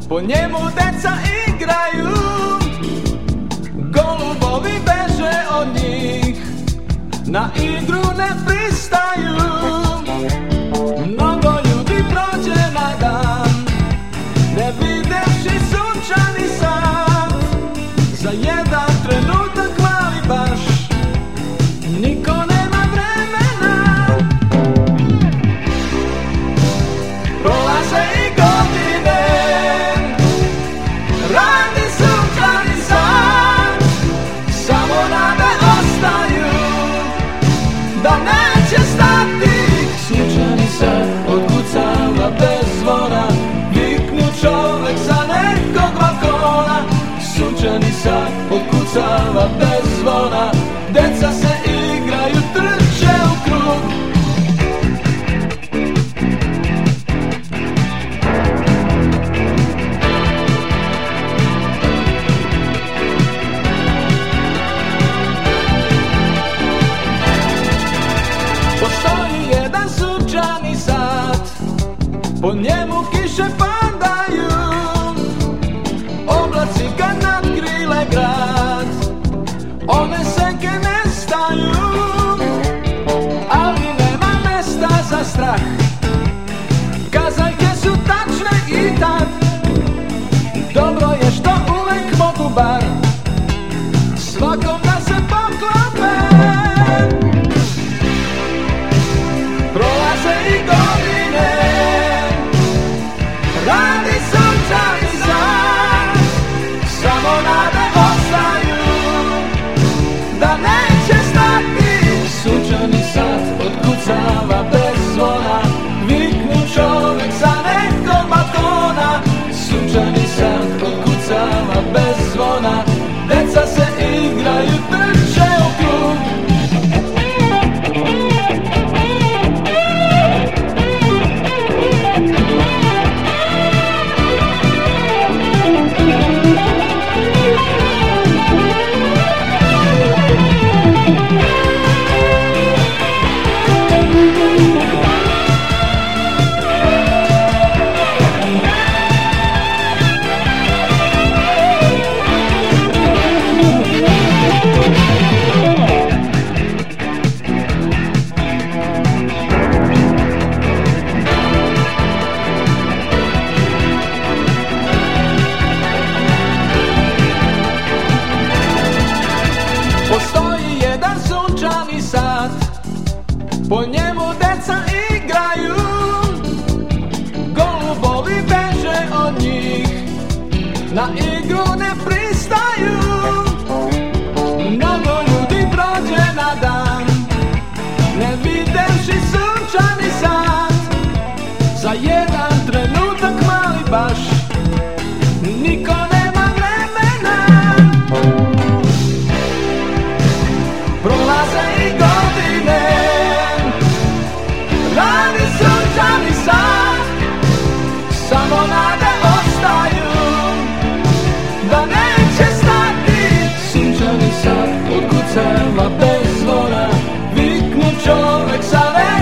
po njemu deca igraju, golubovi beže od njih, na igru ne pristaju. Mnogo ljudi prođe na dan, ne videvši sunčani san, za jedan trenutak mali baš, niko nema vremena. Prolaze i godine, radi sunčani san, samo nade ostaju da neće stati. Sunčani san otkucava bez zvona, viknu čovek sa nekog balkona. Sunčani san otkucava bez zvona, deca se igraju, trče u krug. Postoji jedan sunčani sat, po njemu kiše padaju, oblaci kad nadgrile grad, one senke nestaju, ali nema mesta za strah, kazaljke su tačne i tak, dobro je što uvek mogu bar svakom da se poklope. Prolaze i godine, radi sunčani san, samo nade ostaju da neće stati. Sunčani sat otkucava bez zvona, viknu čovek sa nekog balkona. Sunčani sat otkucava bez zvona, deca se igraju, trče u krug. Postoji jedan sunčani sat, po njemu deca igraju, golubovi beže od njih, na igru ne pristaju. Mnogo ljudi prođe na dan, ne videvši sunčani sat, za jedan trenutak mali baš, niko nema vremena. Prolaze i godine, radi sunčani san, samo nade ostaju da neće stati. Sunčani san otkucava bez zvona, viknu čovek sa nekog